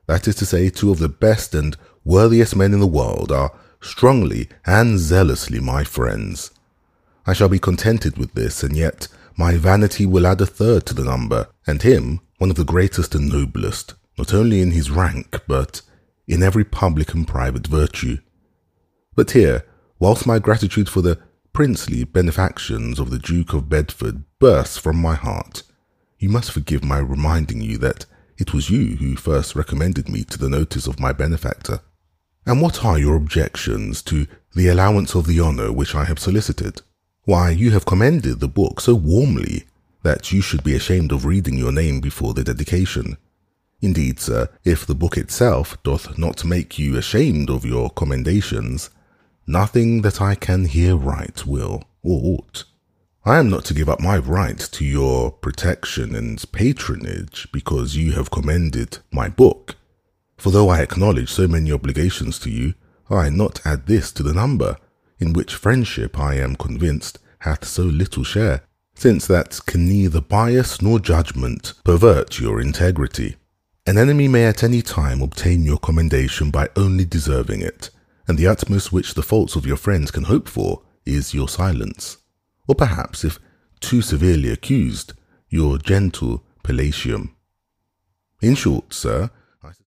that is to say, two of the best and worthiest men in the world, are strongly and zealously my friends. I shall be contented with this, and yet my vanity will add a third to the number, and him one of the greatest and noblest, not only in his rank, but in every public and private virtue. But here, whilst my gratitude for the princely benefactions of the Duke of Bedford bursts from my heart, you must forgive my reminding you that it was you who first recommended me to the notice of my benefactor. And what are your objections to the allowance of the honour which I have solicited? Why, you have commended the book so warmly that you should be ashamed of reading your name before the dedication. Indeed, sir, if the book itself doth not make you ashamed of your commendations, nothing that I can here write will or ought. I am not to give up my right to your protection and patronage because you have commended my book. For though I acknowledge so many obligations to you, I not add this to the number, in which friendship, I am convinced, hath so little share, since that can neither bias nor judgment pervert your integrity. An enemy may at any time obtain your commendation by only deserving it, and the utmost which the faults of your friends can hope for is your silence, or perhaps, if too severely accused, your gentle palatium. In short, sir,